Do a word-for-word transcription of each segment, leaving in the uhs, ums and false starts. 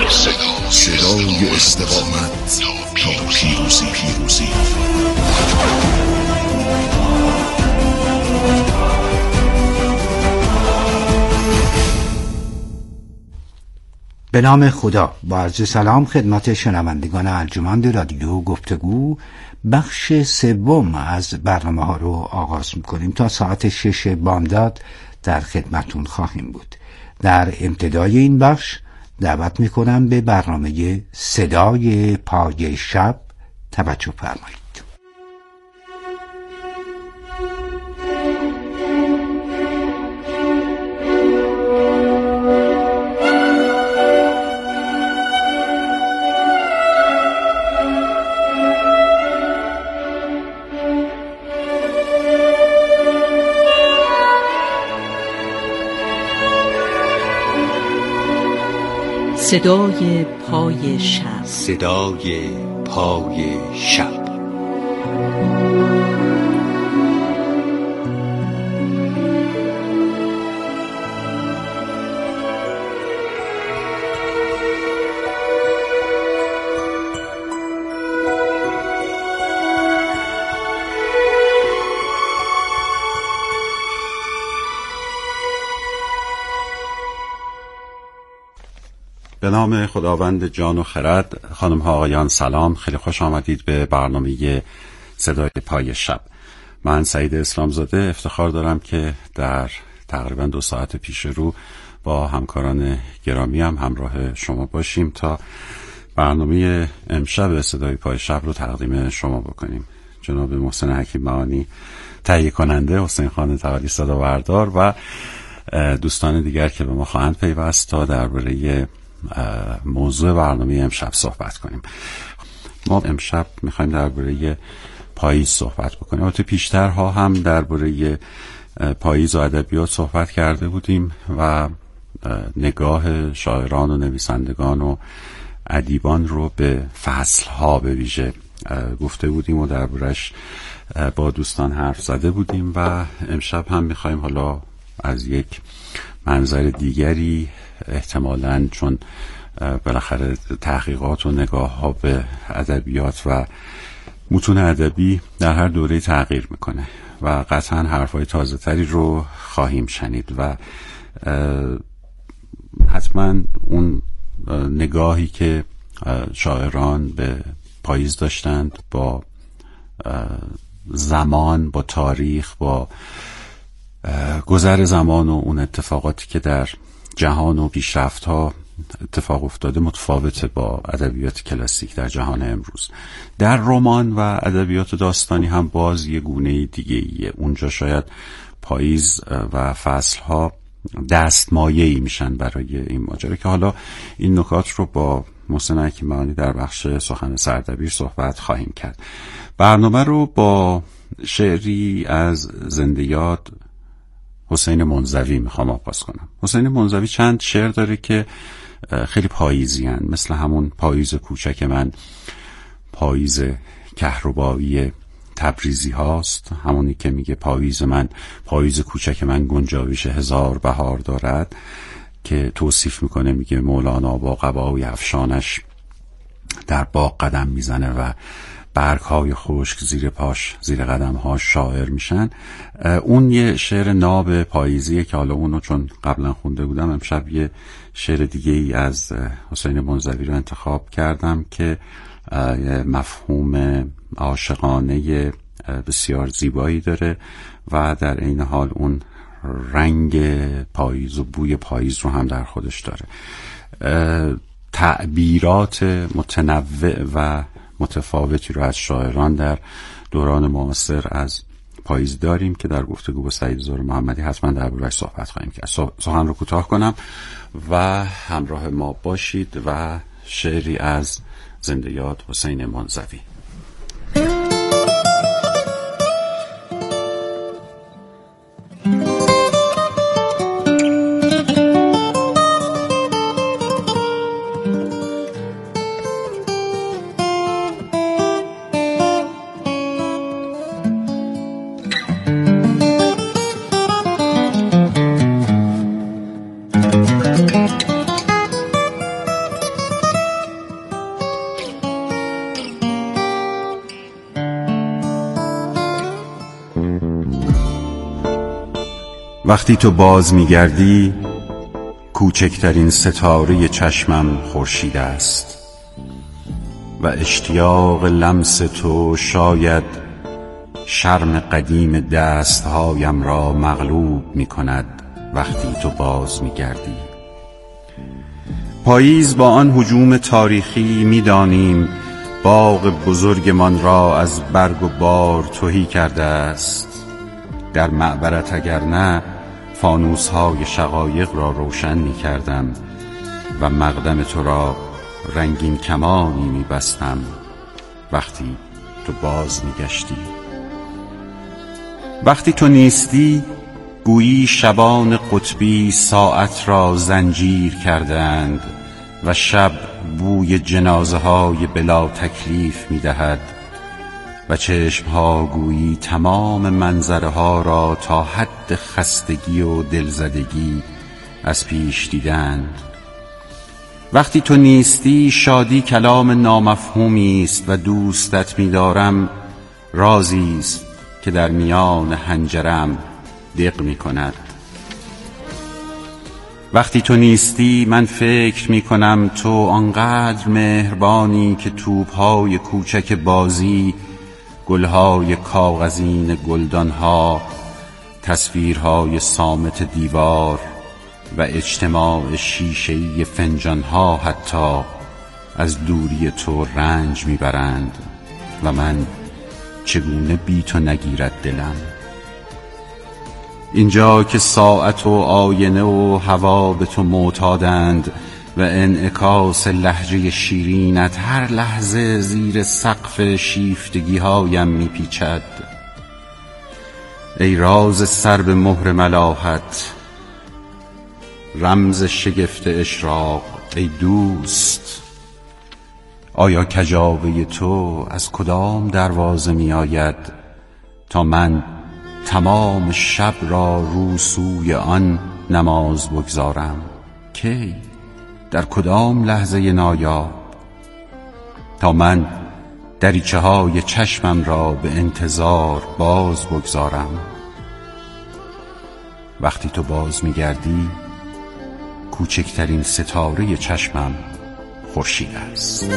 صدای استقامت تا پیروزی پیروزی به نام خدا. با عرض سلام خدمت شنوندگان ارجمند رادیو گفتگو، بخش سوم از برنامه ها رو آغاز میکنیم. تا ساعت شش بامداد در خدمتون خواهیم بود. در ابتدای این بخش دعوت میکنم به برنامه صدای پای شب توجه فرمایید. صدای پای شب. صدای پای شب. به نام خداوند جان و خرد. خانم ها آقایان سلام، خیلی خوش آمدید به برنامه صدای پای شب. من سعید اسلامزاده افتخار دارم که در تقریبا دو ساعت پیش رو با همکاران گرامی هم همراه شما باشیم تا برنامه امشب صدای پای شب رو تقدیم شما بکنیم. جناب محسن حکیم معانی تهیه کننده، حسین خان تولی صداوردار و دوستان دیگر که به ما خواهند پیوست تا درباره موضوع برنامه امشب صحبت کنیم. ما امشب میخوایم درباره پاییز صحبت بکنیم. البته پیشترها هم درباره پاییز و ادبیات صحبت کرده بودیم و نگاه شاعران و نویسندگان و ادیبان رو به فصلها به ویژه گفته بودیم و دربارش با دوستان حرف زده بودیم و امشب هم میخوایم حالا از یک منظر دیگری، احتمالاً چون بالاخره تحقیقات و نگاه ها به ادبیات و متون ادبی در هر دوره تغییر میکنه و قطعاً حرفای تازه تری رو خواهیم شنید و حتما اون نگاهی که شاعران به پاییز داشتند با زمان، با تاریخ، با گذر زمان و اون اتفاقاتی که در جهان و پیشرفت ها اتفاق افتاده متفاوته با ادبیات کلاسیک در جهان امروز. در رمان و ادبیات داستانی هم باز یه گونه دیگه ایه. اونجا شاید پاییز و فصل ها دستمایه‌ای میشن برای این ماجرا که حالا این نکات رو با محسن حکیم معانی در بخش سخن سردبیر صحبت خواهیم کرد. برنامه رو با شعری از زنده یاد حسین منزوی میخوام آغاز کنم. حسین منزوی چند شعر داره که خیلی پاییزی هن. مثل همون پاییز کوچک من، پاییز کهربایی تبریزی هاست، همونی که میگه پاییز من، پاییز کوچک من گنجاویش هزار بهار دارد، که توصیف میکنه، میگه مولانا با قبای افشانش در باغ قدم میزنه و برگ‌های خشک زیر پاش، زیر قدم‌هاش شاعر میشن. اون یه شعر ناب پاییزیه که حالا اونو چون قبلا خونده بودم امشب یه شعر دیگه ای از حسین منزوی رو انتخاب کردم که مفهوم عاشقانه بسیار زیبایی داره و در این حال اون رنگ پاییز و بوی پاییز رو هم در خودش داره. تعبیرات متنوع و متفاوتی رو از شاعران در دوران معاصر از پاییز داریم که در گفتگو با سعید زهر محمدی حتما درباره‌اش صحبت خواهیم کرد. سخن رو کوتاه کنم و همراه ما باشید و شعری از زنده یاد حسین منزوی. وقتی تو باز میگردی کوچکترین ستاره چشمم خورشید است و اشتیاق لمس تو شاید شرم قدیم دستهایم را مغلوب می کند. وقتی تو باز می گردی پاییز با آن هجوم تاریخی می دانیم باغ بزرگمان را از برگ و بار تهی کرده است. در معبرت اگر نه فانوس های شقایق را روشن می کردم و مقدم تو را رنگین کمانی می بستم وقتی تو باز می گشتی. وقتی تو نیستی گویی شبان قطبی ساعت را زنجیر کردند و شب بوی جنازه های بلا تکلیف می دهد و چشمها گویی تمام منظره ها را تا حد خستگی و دلزدگی از پیش دیدند. وقتی تو نیستی شادی کلام نامفهومی است و دوستت می دارم رازی است که در میان حنجرم دق می کند. وقتی تو نیستی من فکر می کنم تو آنقدر مهربانی که توپهای کوچک بازی، گلهای کاغذین گلدانها، تصویرهای صامت دیوار و اجتماع شیشه‌ای فنجانها حتی از دوری تو رنج می برند و من چگونه بی تو نگیرد دلم. اینجا که ساعت و آینه و هوا به تو معتادند و انعکاس لهجه شیرینت هر لحظه زیر سقف شیفتگی هایم می پیچد. ای راز سر به مهر ملاحت، رمز شگفت اشراق، ای دوست آیا کجاوه تو از کدام دروازه می آید تا من تمام شب را رو سوی آن نماز بگذارم؟ کی؟ در کدام لحظه نایاب؟ تا من دریچه های چشمم را به انتظار باز بگذارم. وقتی تو باز می گردی کوچکترین ستاره چشمم خورشید است.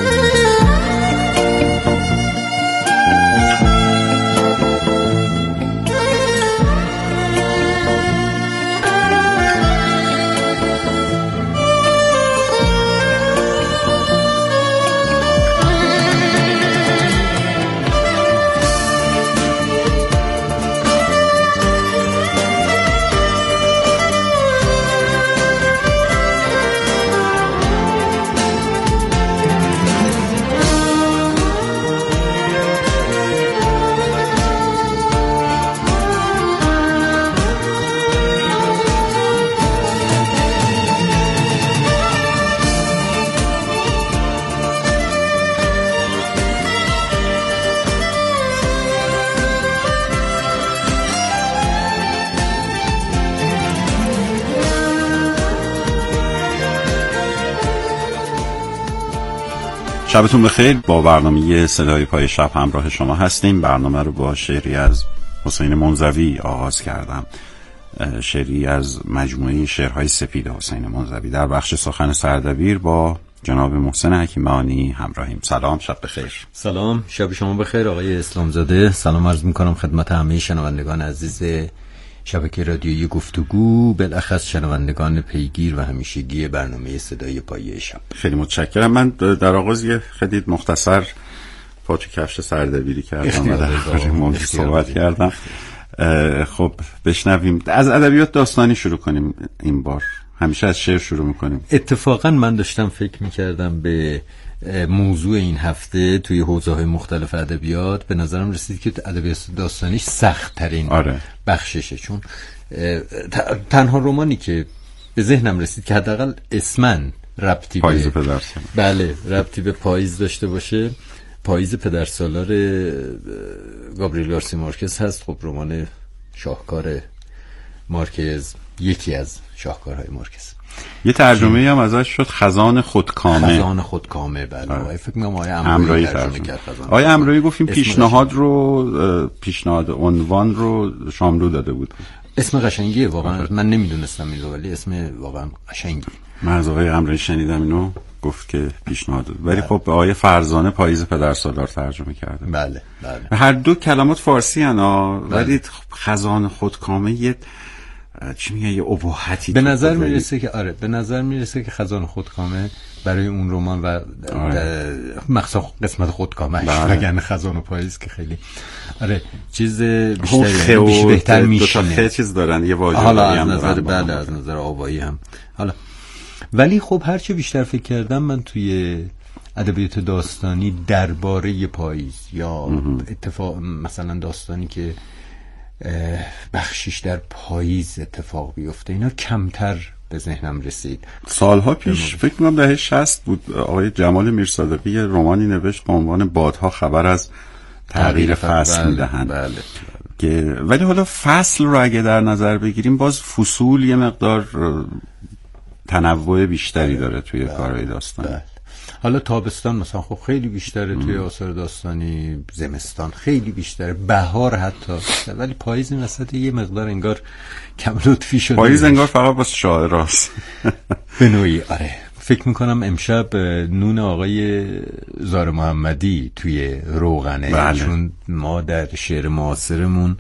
شبتون بخیر. با برنامه صدای پای شب همراه شما هستیم. برنامه رو با شعری از حسین منزوی آغاز کردم، شعری از مجموعه شعرهای سپید حسین منزوی. در بخش سخن سردبیر با جناب محسن حکیمانی همراهیم. سلام، شب بخیر. سلام، شب شما بخیر آقای اسلامزاده. سلام عرض میکنم خدمت همه شنوندگان عزیز شبکه رادیویی گفتگو، بالاخص شنوندگان پیگیر و همیشگی برنامه صدای پای شب. خیلی متشکرم. من در آغاز یه خدید مختصر پاچه کفش سردبیری کردم و در موضوع صحبت کردم. خب بشنویم. از ادبیات داستانی شروع کنیم این بار. همیشه از شعر شروع میکنیم. اتفاقا من داشتم فکر میکردم به موضوع این هفته توی حوزه‌های مختلف ادبیات. به نظرم رسید که ادبیات داستانیش سخت ترین آره. بخششه، چون تنها رمانی که به ذهنم رسید که حداقل اسمن ربطی پاییز به پدرسالار، بله ربطی به پاییز داشته باشه، پاییز پدرسالار گابریل گارسیا مارکز هست. خب رمان شاهکار مارکز، یکی از شاهکارهای مارکز. یه ترجمه هم ازش شد خزان خودکامه. خزان خودکامه بله. آره. فکر می‌کنم آقای امرویی ترجمه کرد. آقای امرویی گفتیم پیشنهاد رو پیشنهاد عنوان رو شاملو داده بود. اسم قشنگیه واقعا. من نمیدونستم اینو، ولی اسم واقعا قشنگی. من از آقای قمری شنیدم اینو، گفت که پیشنهاد داد، ولی خب به آقای فرزانه پاییز پدرسالار ترجمه کرده. بله بله. هر دو کلمات فارسی انا، ولی خزان خودکامه یه چی میگه، یه ابهتی به نظر میرسه که آره به نظر میرسه که خزان خودکامه برای اون رمان و مخصوصا قسمت خودکامه‌اش وگرنه خزان و پاییز که خیلی آره چیز بیشتری بیش بهتر میشینه. دو تا چیز دارن، یه واژه حالا از نظر بله از نظر آوایی هم حالا. ولی خب هرچه بیشتر فکر کردم من توی ادبیات داستانی درباره پاییز یا اتفاق مثلا داستانی که بخشیش در پاییز اتفاق بیفته اینا کمتر به ذهنم رسید. سالها پیش فکر کنم دهه شصت بود، آقای جمال میرصادقی رمانی نوشت با عنوان بادها خبر از تغییر فصل میدهند. بله. بله. که ولی حالا فصل رو اگه در نظر بگیریم باز فصول یه مقدار تنوع بیشتری داره توی کارهای داستانی. بله. حالا تابستان مثلا خب خیلی بیشتره توی آثار داستانی، زمستان خیلی بیشتره، بهار حتی، ولی پاییز این وسط یه مقدار انگار کم لطفی شده. پاییز انگار فقط واسه شاعراست به نوعی. آره فکر میکنم امشب نون آقای زار محمدی توی روغنه. بله. چون ما در شعر معاصرمون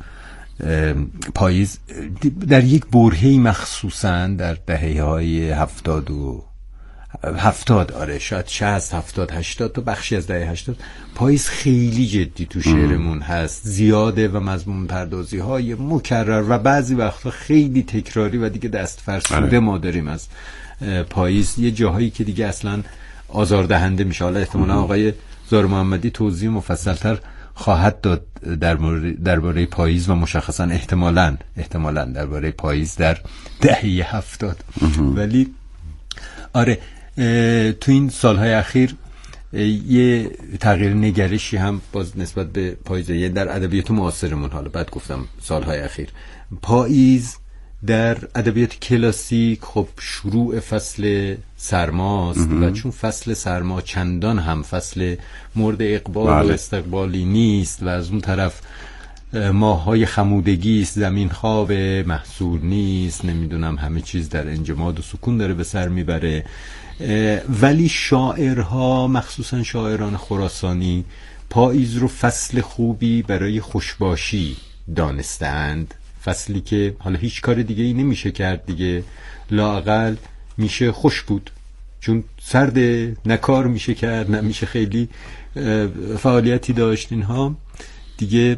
پاییز در یک برهه‌ای مخصوصاً در دهه‌های هفتاد و هفتاد آره شاید شصت هفتاد هشتاد تا بخشی از دهه هشتاد پاییز خیلی جدی تو شعرمون هست، زیاده و مضمون پردازی های مکرر و بعضی وقتا خیلی تکراری و دیگه دست فرسوده ما داریم از پاییز. یه جاهایی که دیگه اصلا آزاردهنده میشه. حالا احتمالا آقای زار محمدی توضیح مفصلتر خواهد داد درباره پاییز و مشخصا احتمالاً احتمالاً درباره پاییز در دهه هفتاد. ولی آره تو این سالهای اخیر یه تغییر نگرشی هم باز نسبت به پاییز، یه در ادبیات معاصرمون، حالا بعد گفتم سالهای اخیر، پاییز در ادبیات کلاسیک خب شروع فصل سرماست و چون فصل سرما چندان هم فصل مورد اقبال بله. و استقبالی نیست و از اون طرف ماه‌های خمودگی است، زمین خواب، محصول نیست، نمیدونم همه چیز در انجماد و سکون داره به سر میبره، ولی شاعرها مخصوصا شاعران خراسانی پاییز رو فصل خوبی برای خوشباشی دانستند، فصلی که حالا هیچ کار دیگه ای نمیشه کرد دیگه، لااقل میشه خوش بود چون سرد، نکار میشه کرد، نمیشه خیلی فعالیتی داشت، اینها دیگه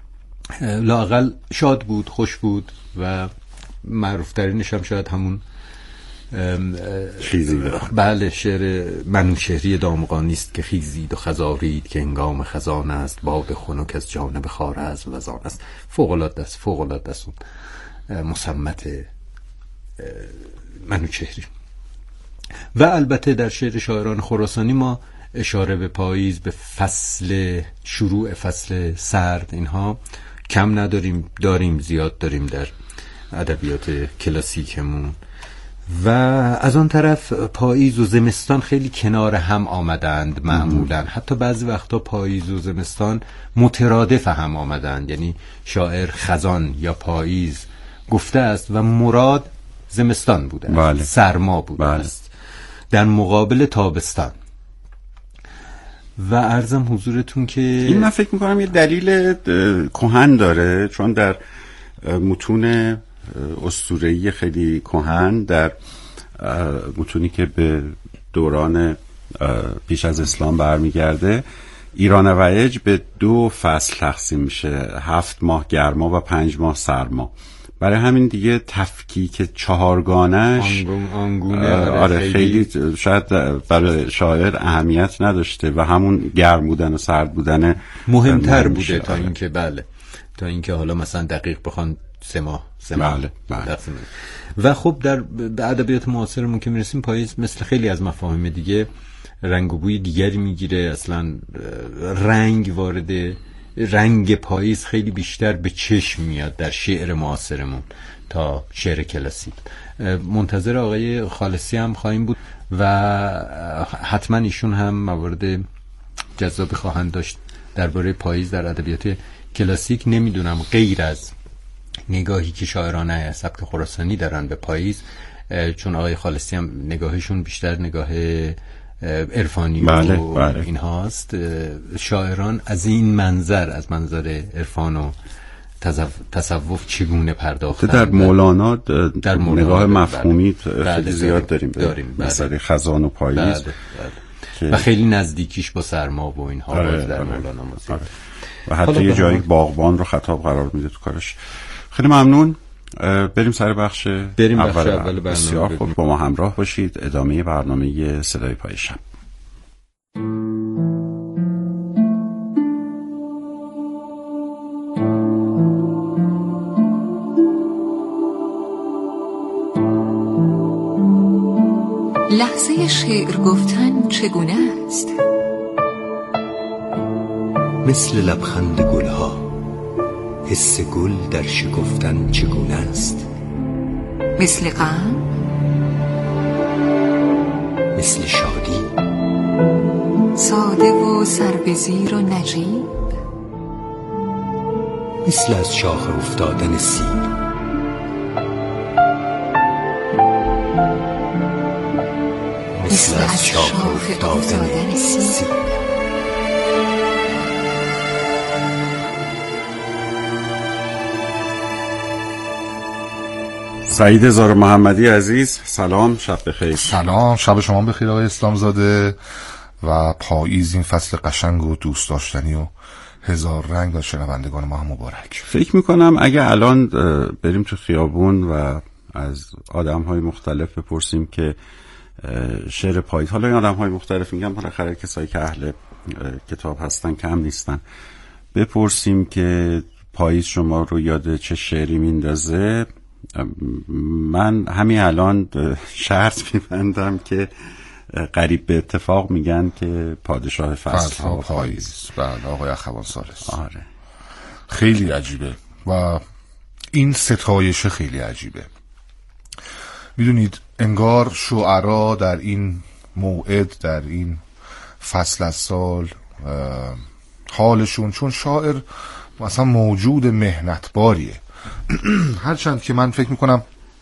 لااقل شاد بود، خوش بود. و معروف ترینش هم شاید همون خیزید بله شعر منوشهری دامغانی است که خیزید و خزارید که هنگام خزان است، باد خنک از جانب خار است و وزان است. فوق العاده است، فوق العاده است اون مصمت منوچهری. و البته در شعر شاعران خراسانی ما اشاره به پاییز، به فصل شروع فصل سرد، اینها کم نداریم، داریم، زیاد داریم در ادبیات کلاسیکمون. و از آن طرف پاییز و زمستان خیلی کنار هم آمدند معمولا، حتی بعضی وقتا پاییز و زمستان مترادف هم آمدند، یعنی شاعر خزان یا پاییز گفته است و مراد زمستان بوده است، بله. سرما بوده بله. است در مقابل تابستان. و عرضم حضورتون که این من فکر میکنم یه دلیل کهن داره، چون در متون اسطوره‌ای خیلی کهن، در متونی که به دوران پیش از اسلام برمیگرده، ایران وعج به دو فصل تقسیم میشه، هفت ماه گرما و پنج ماه سرما. برای همین دیگه تفکیک چهارگانش آنگون آنگونه آره خیلی, خیلی شاید برای شاعر اهمیت نداشته و همون گرم بودن و سرد بودن مهمتر بوده تا اینکه بله تا اینکه حالا مثلا دقیق بخوان سه ماه سه ماه بله بله. و خب در ادبیات معاصرمون که میرسیم پاییز مثل خیلی از مفاهیم دیگه رنگ و بوی دیگری میگیره، اصلا رنگ وارد رنگ پاییز خیلی بیشتر به چشم میاد در شعر معاصرمون تا شعر کلاسیک. منتظر آقای خالصی هم خواهیم بود و حتما ایشون هم موارد جذابی خواهند داشت درباره پاییز در ادبیات کلاسیک. نمیدونم غیر از نگاهی که شاعران سبک خراسانی دارن به پاییز، چون آقای خالصی هم نگاهشون بیشتر نگاه عرفانی بله، و بله. این هاست، شاعران از این منظر، از منظر عرفان و تصوف چگونه پرداختن. در مولانا در مولانا نگاه مفهومی بله. خیلی زیاد داریم, داریم. به مسئله خزان و پاییز، بله. بله. که... و خیلی نزدیکیش با سرما و اینها آره، در آره. مولانا موزید آره. و حتی یه جایی باغبان رو خطاب قرار میده تو کارش. خیلی ممنون. بریم سر بخش بریم اول, بخش اول برنامه. بسیار خوب، با ما همراه باشید. ادامه برنامه صدای پای شب. لحظه شعر گفتن چگونه است؟ مثل لبخند گلها، حس گل در شکفتن چگونه است؟ مثل غم، مثل شادی، ساده و سربزیر و نجیب، مثل از شاخ افتادن سیر، مثل از شاخ افتادن سیر. سعید زار محمدی عزیز، سلام، شب بخیر. سلام، شب شما بخیر آقای اسلامزاده. و پاییز، این فصل قشنگ و دوست داشتنی و هزار رنگ و شنوندگان ما هم مبارک. فکر میکنم اگه الان بریم تو خیابون و از آدم‌های مختلف بپرسیم که شعر پاییز، حالا این آدم‌های مختلف میگم بالاخره کسایی که اهل کتاب هستن کم نیستن، بپرسیم که پاییز شما رو یاد چه شعری میندازه، من همین الان شرط میبندم که قریب به اتفاق میگن که پادشاه فصل ها پاییز. بله آقای اخوان سالس. آره، خیلی عجیبه و این ستایش خیلی عجیبه. میدونید انگار شعرا در این موعد، در این فصل از سال، حالشون، چون شاعر مثلا موجود مهنتباریه هرچند که من فکر میکنم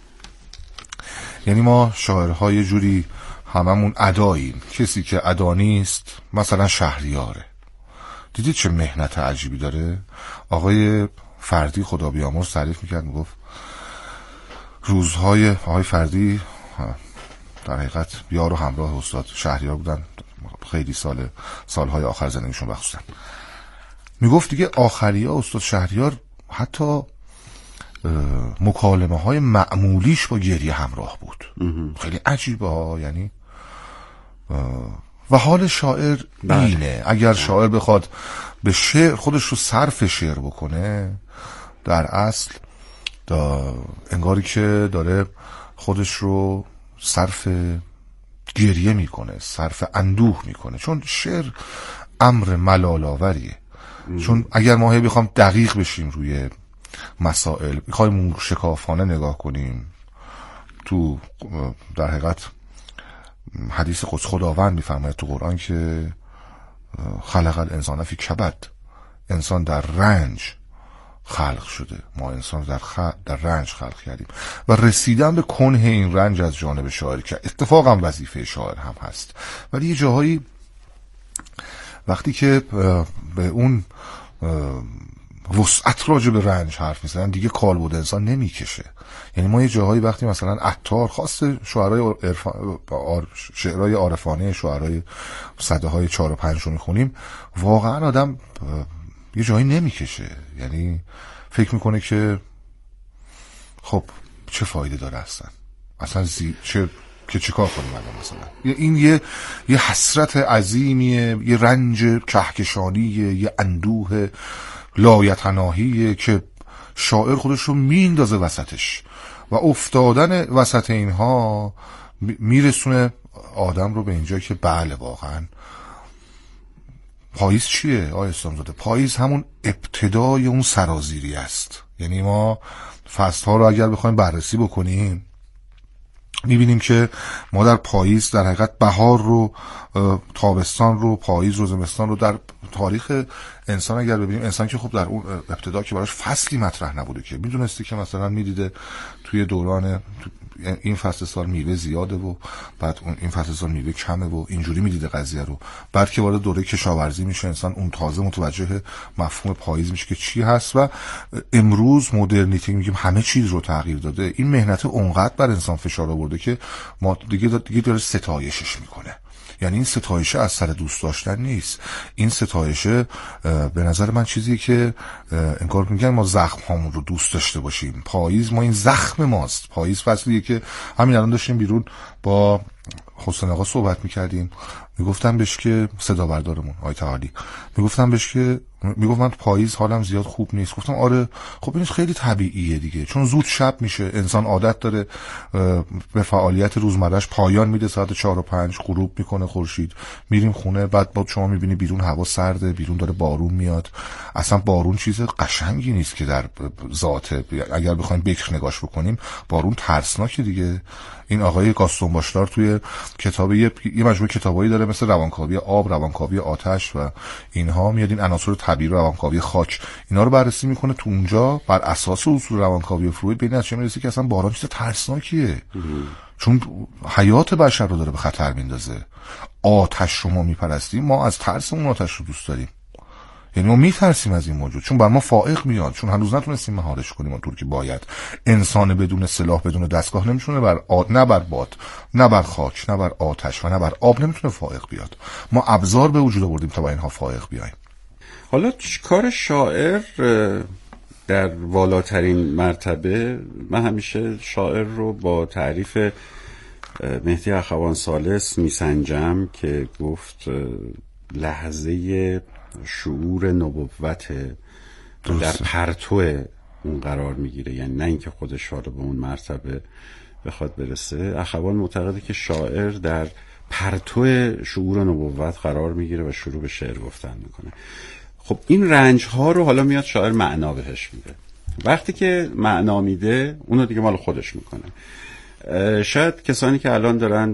یعنی ما شاعرهای جوری هممون اداییم، کسی که ادا نیست مثلا شهریاره. دیدید چه مهنت عجیبی داره؟ آقای فردی خدا بیامرز تعریف میکرد، میگفت روزهای آقای فردی در حقیقت یار و همراه استاد شهریار بودن، خیلی سال سالهای آخر زندگیشون بخصوصا. میگفت دیگه آخریا استاد شهریار حتی مکالمه های معمولیش با گریه همراه بود. خیلی عجیبه ها، یعنی و حال شاعر اینه. اگر شاعر بخواد به شعر خودش رو صرف شعر بکنه، در اصل انگاری که داره خودش رو صرف گریه میکنه، صرف اندوه میکنه، چون شعر امر ملال‌آوریه. چون اگر ما هی بخوام دقیق بشیم روی مسائل، بخوایم موشکافانه نگاه کنیم، تو در حقیقت حدیث قدس خداوند میفرماید تو قرآن که خلق الانسان فی کبد، انسان در رنج خلق شده، ما انسان در, خ... در رنج خلق کردیم و رسیدن به کنه این رنج از جانب شاعر که اتفاقا وظیفه شاعر هم هست. ولی یه جاهایی وقتی که به اون وسعت راجع به رنج حرف میزنن دیگه کالبد انسان نمیکشه. یعنی ما یه جاهایی وقتی مثلا عطار خاص شعرهای عرفان، شعرهای عارفانه، شعرهای صده های چهار و پنج رو میخونیم، واقعا آدم یه جایی نمیکشه، یعنی فکر میکنه که خب چه فایده داره اصلا اصلا زی... چه که چیکار کنیم الان مثلا. این یه یه حسرت عظیمیه، یه رنج کهکشانیه، یه اندوه لایتناهیه که شاعر خودش رو میندازه وسطش و افتادن وسط اینها میرسونه آدم رو به اینجا که بله واقعا پاییز چیه آقای اسلامزاده؟ پاییز همون ابتدای اون سرازیری است. یعنی ما فصل ها رو اگر بخوایم بررسی بکنیم، میبینیم که ما در پاییز در حقیقت بهار رو، تابستان رو، پاییز رو، زمستان رو در تاریخ انسان اگر ببینیم، انسان که خب در اون ابتدا که براش فصلی مطرح نبوده، که میدونستی که مثلا میدیده توی دوران این فصل سال میوه زیاده و بعد اون این فصل سال میوه کمه و اینجوری میدیده قضیه رو. بعد که وارد دوره کشاورزی میشه انسان، اون تازه متوجه مفهوم پاییز میشه که چی هست. و امروز مدرنیته میگیم همه چیز رو تغییر داده. این مهنت اونقدر بر انسان فشار آورده که ما دیگه دیگه داره ستایشش میکنه. یعنی این ستایشه از سر دوست داشتن نیست، این ستایشه به نظر من چیزیه که انگار میگن ما زخم هامون رو دوست داشته باشیم. پاییز ما این زخم ماست. پاییز فصلیه که همین الان داشتیم بیرون با حسین آقا صحبت میکردیم، میگفتم بهش که صدا بردارمون آقای تعالی، میگفتم بهش که میگفت من پاییز حالم زیاد خوب نیست. گفتم آره خب این خیلی طبیعیه دیگه، چون زود شب میشه، انسان عادت داره به فعالیت روزمرهش پایان میده، ساعت چهار و پنج غروب میکنه خورشید، میریم خونه. بعد بعد شما میبینی بیرون هوا سرده، بیرون داره بارون میاد. اصلا بارون چیز قشنگی نیست که در ذات، اگر بخوایم بکر نگاش بکنیم بارون ترسناکه دیگه. این آقای گاستون باشلار توی کتاب یه, یه مجموعه کتابایی داره مثل روانکاوی آب، روانکاوی آتش و اینها، میاد این عناصر طبیعی رو، روانکاوی خاک، اینا رو بررسی میکنه. تو اونجا بر اساس اصول روانکاوی فروید به این نتیجه میرسه که اصلا باران چیز ترسناکیه، چون حیات بشر رو داره به خطر میندازه. آتش رو ما میپرستیم، ما از ترس اون آتش رو دوست داریم، یعنی ما میترسیم از این موجود، چون بر ما فائق میاد، چون هنوز نتونستیم مهارش کنیم اونطور که باید. انسان بدون سلاح، بدون دستگاه نمیتونه بر آد، نه بر باد، نه بر خاک، نه بر آتش و نه بر آب نمیتونه فائق بیاد. ما ابزار به وجود آوردیم تا با اینها فائق بیایم. حالا کار شاعر در والاترین مرتبه، من همیشه شاعر رو با تعریف مهدی اخوان ثالث میسنجم که گفت لحظه شعور نبوت در پرتو اون قرار میگیره، یعنی نه اینکه خودش رو به اون مرتبه بخواد برسه. اخوان معتقده که شاعر در پرتو شعور نبوت قرار میگیره و شروع به شعر گفتن میکنه. خب این رنج ها رو حالا میاد شاعر معنا بهش میده. وقتی که معنا میده اونو دیگه مال خودش میکنه. شاید کسانی که الان دارن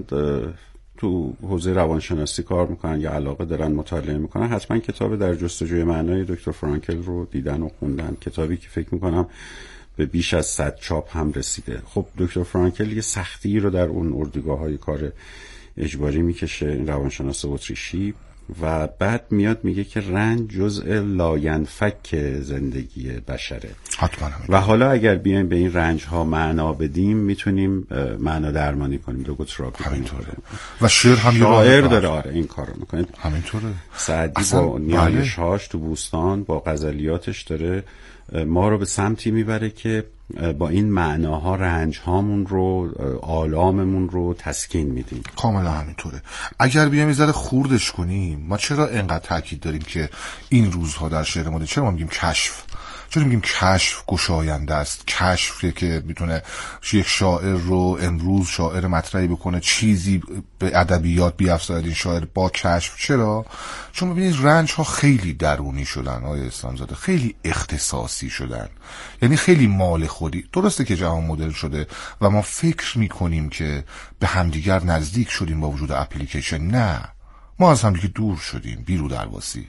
تو حوزه روانشناسی کار میکنن یا علاقه دارن مطالعه میکنن، حتما کتاب در جستجوی معنای دکتر فرانکل رو دیدن و خوندن، کتابی که فکر میکنم به بیش از صد چاپ هم رسیده. خب دکتر فرانکل یه سختی رو در اون اردوگاه‌های کار اجباری میکشه، این روانشناس اتریشی، و بعد میاد میگه که رنج جزء لاینفک زندگی بشره. حتما. و حالا اگر بیایم به این رنج ها معنا بدیم میتونیم معنا درمانی کنیم، لوگوتراپی کنیم. و شعر هم شاعر داره آره این کارو میکنه. همینطوره. سعدی با نیایش‌هاش تو بوستان با غزلیاتش داره ما رو به سمتی میبره که با این معناها رنج هامون رو، آلاممون رو تسکین میدیم. کاملا همینطوره. اگر بیایم یه ذره خوردش کنیم، ما چرا اینقدر تاکید داریم که این روزها در شعر ما، چرا ما میگیم کشف؟ چرا میگیم کشف گشاینده است؟ کشفیه که میتونه یک شاعر رو امروز شاعر مطرحی بکنه، چیزی به ادبیات بیافزاید این شاعر با کشف. چرا؟ چون ببینید رنج ها خیلی درونی شدن آقای اسلامزاده، خیلی اختصاصی شدن، یعنی خیلی مال خودی. درسته که جهان مدرن شده و ما فکر میکنیم که به همدیگر نزدیک شدیم با وجود اپلیکیشن. نه، ما از همدیگه دور شدیم، بیرو درواسی.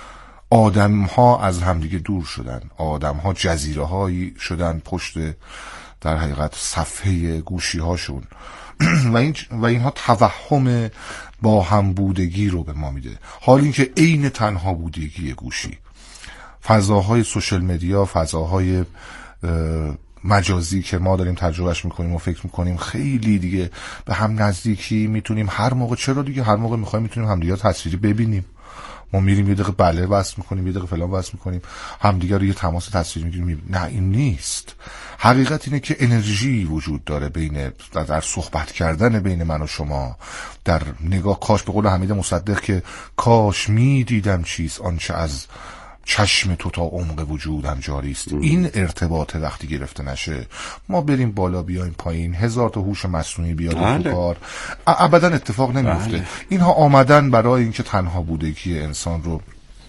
آدم ها از همدیگه دور شدن، آدم ها جزیره هایی شدن پشت در حقیقت صفحه گوشی هاشون و, این و اینها توهم با هم بودگی رو به ما میده، حال اینکه عین تنها بودگی گوشی. فضاهای سوشل مدیا، فضاهای مجازی که ما داریم تجربهش میکنیم و فکر میکنیم خیلی دیگه به هم نزدیکی میتونیم هر موقع، چرا دیگه هر موقع میخوایم میتونیم همدیگه تصویری ببینیم. ما میریم یه دقیقه بله وصل میکنیم، یه دقیقه فلان وصل میکنیم، همدیگه رو یه تماس تصویری میگیریم. نه، این نیست. حقیقت اینه که انرژی وجود داره بین در صحبت کردن بین من و شما، در نگاه. کاش، به قول حمید مصدق که کاش میدیدم چیز آنچه از چشم تو تا عمق وجودم جاری است. این ارتباط وقتی گرفته نشه، ما بریم بالا بیایم پایین، هزار تا هوش مصنوعی بیاد تو کار، ابدا اتفاق نمیفته. اینها آمدن برای اینکه تنها بودگی انسان رو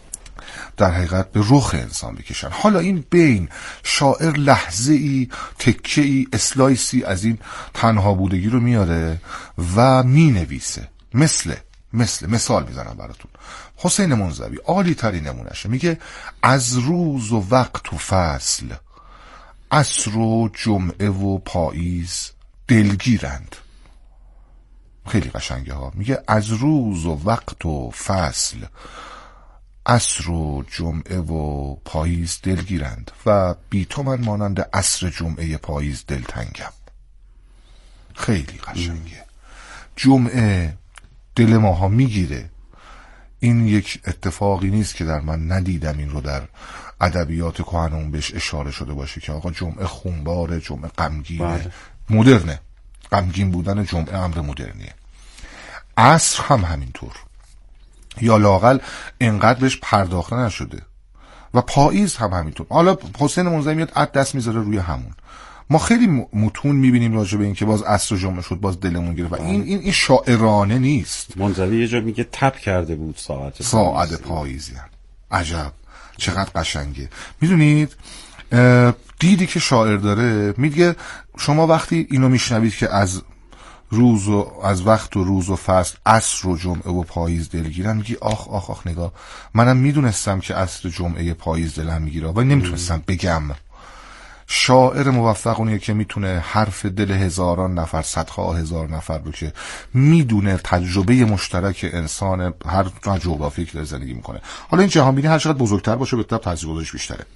در حقیقت به رخ انسان بکشن. حالا این بین شاعر لحظه ای تکه ای اسلایسی از این تنها بودگی رو میاره و مینویسه. مثل مثل مثال میزنم براتون، حسین منزوی عالی ترین نمونشه، میگه از روز و وقت و فصل، عصر و جمعه و پاییز دلگیرند. خیلی قشنگه ها. میگه از روز و وقت و فصل، عصر و جمعه و پاییز دلگیرند و بی تو من مانند عصر جمعه پاییز دلتنگم. خیلی قشنگه. جمعه دل ماها میگیره. این یک اتفاقی نیست که در من ندیدم این رو در ادبیات کهنمون بهش اشاره شده باشه که آقا جمعه خونباره، جمعه غمگینه، مدرنه. غمگین بودن جمعه امر مدرنیه. عصر هم همینطور، یا لااقل اینقدر بهش پرداخته نشده. و پاییز هم همینطور. حالا حسین منزوی میاد عد دست میذاره روی همون. ما خیلی متون میبینیم راجع به این که باز عصر جمعه شد باز دلمون گرفت و این این این شاعرانه نیست. منزوی یه جا میگه تب کرده بود ساعت ساعت پاییزی. عجب چقدر قشنگه. میدونید دیدی که شاعر داره، میگه شما وقتی اینو میشنوید که از روز و از وقت و روز و فصل، عصر و جمعه و پاییز دلگیرن، میگی آخ آخ آخ نگاه، منم میدونستم که عصر جمعه پاییز دلم میگیره و نمیتونستم بگم. شاعر موفق اونیه که میتونه حرف دل هزاران نفر، صدها هزار نفر رو که میدونه تجربه مشترک انسان هر جغرافیایی که داره زندگی میکنه. حالا این جهان بینی هر چقدر بزرگتر باشه به طب تاثیرگذاریش بیشتره.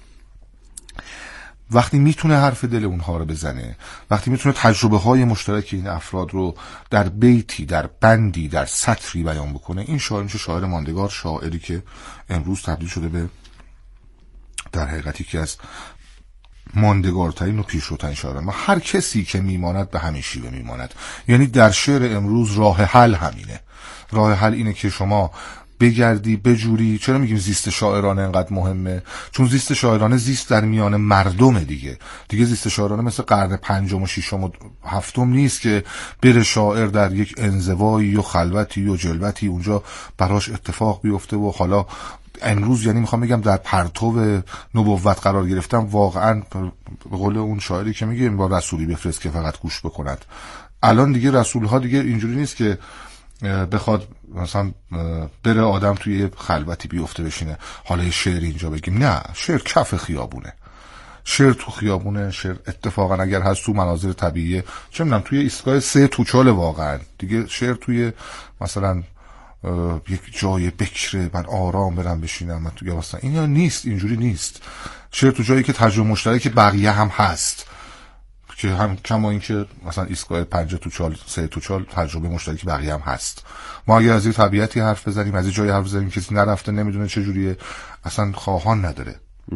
وقتی میتونه حرف دل اونها رو بزنه، وقتی میتونه تجربه های مشترک این افراد رو در بیتی، در بندی، در سطری بیان بکنه، این شاعر میشه شاعر ماندگار، شاعری که امروز تبدیل شده به در حقیقتی که از ماندگارترین و پیشروترین شاعر ما. هر کسی که میماند به همین شیوه میماند. یعنی در شعر امروز راه حل همینه. راه حل اینه که شما بگردی بجوری. چرا میگیم زیست شاعرانه انقدر مهمه؟ چون زیست شاعرانه زیست در میان مردمه دیگه. دیگه زیست شاعرانه مثل قرن پنجم و ششم و هفتم نیست که بره شاعر در یک انزوایی و خلوتی و جلوتی اونجا براش اتفاق بیفته و حالا امروز، یعنی میخوام بگم در پرتو نبوت قرار گرفتن، واقعا به قول اون شاعری که میگه با رسولی بفرست که فقط گوش بکند. الان دیگه رسول ها دیگه اینجوری نیست که بخواد مثلا بره آدم توی خلوتی بیفته بشینه حالا شعر اینجا بگیم. نه، شعر کف خیابونه. شعر تو خیابونه. شعر اتفاقا اگر هست تو مناظر طبیعیه، چه میدونم توی ایستگاه سه توچاله، واقعا دیگه شعر توی مثلا یک جای بکره من آرام برم بشینم من توی واسه اینا نیست. اینجوری نیست. شعر تو جایی که تجربه مشترک بقیه هم هست، که هم کما این که مثلا ایستگاه پنج توچال سه توچال تجربه مشترک بقیه هم هست. ما اگر از این طبیعتی حرف بزنیم، از این جایی حرف بزنیم کسی نرفته نمیدونه چه جوریه، اصلا خواهان نداره.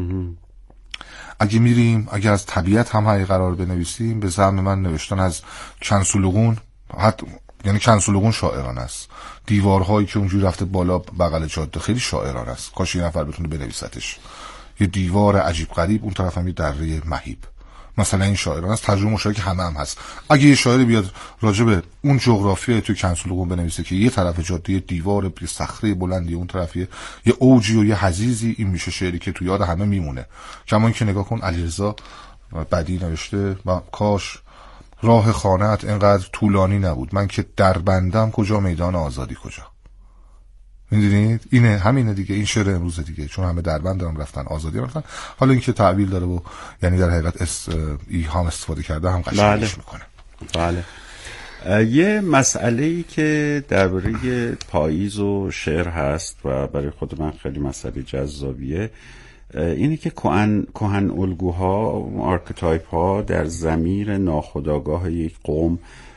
اگه میریم اگه از طبیعت هم هایی قرار بنویسیم، به زعم من نوشتن از کنسولوگون، حتی یعنی کنسولوگون شاعران است. دیوارهایی که اونجوری رفته بالا بغل جاده خیلی شاعران است. کاش یه نفر بتونه بنویساتش. یه دیوار عجیب غریب، اون طرف هم یه دره مهیب. مثلا این شاعران است. تجربه مشترک همه هم هست. اگه یه شاعری بیاد راجع به اون جغرافیای توی کنسولوگون بنویسه که یه طرف جاده یه دیوار یه صخره بلندی، اون طرف یه اوجی و یه حزیزی، این میشه شعری که تو یاد همه میمونه. کما اینکه نگاه کن علیرضا بدی نوشته و کاش راه خانه‌ات اینقدر طولانی نبود، من که در بندم کجا میدان آزادی کجا. میدونید اینه، همینه دیگه. این شعر امروز دیگه، چون همه در بند دارن رفتن آزادی رفتن. حالا اینکه تعبیر داره و یعنی در حقیقت اس ایهام استفاده کرده هم قشنگش میکنه. بله. یه مسئله‌ای که درباره پاییز و شعر هست و برای خود من خیلی مسئله جذابیه، اینه که کهن کهن الگوها، آرکتایپ ها در ضمیر ناخودآگاه یک قوم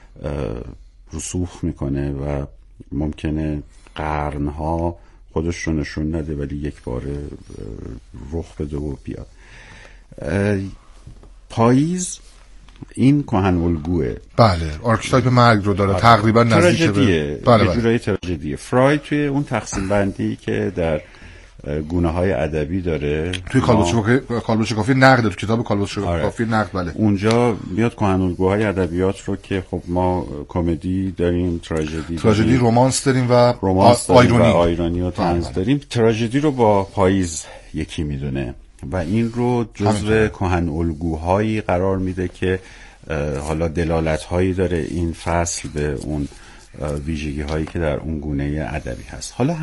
رسوخ میکنه و ممکنه قرنها خودش رو نشون نده ولی یک بار رخ بده و بیاد. پاییز این کهن الگوه. بله، آرکتایپ مرگ رو داره. تقریبا نزدیک به بله بله. تراژدیه. فراید توی اون تقسیم بندی که در گونه های ادبی داره. توی کالبد کافی نقد، تو کتاب کالبد آره. کافی نقد، بله. اونجا میاد کهن‌الگوهای ادبیات رو که خب ما کمدی داریم، تراژدی تراژدی، رمانس داریم و رمانس داریم آیرونی و آیرونی و طنز داریم. تراژدی رو با پاییز یکی میدونه و این رو جزو کهن‌الگوهایی قرار میده که حالا دلالت‌هایی داره این فصل به اون ویژگی هایی که در اون گونه ادبی هست. حالا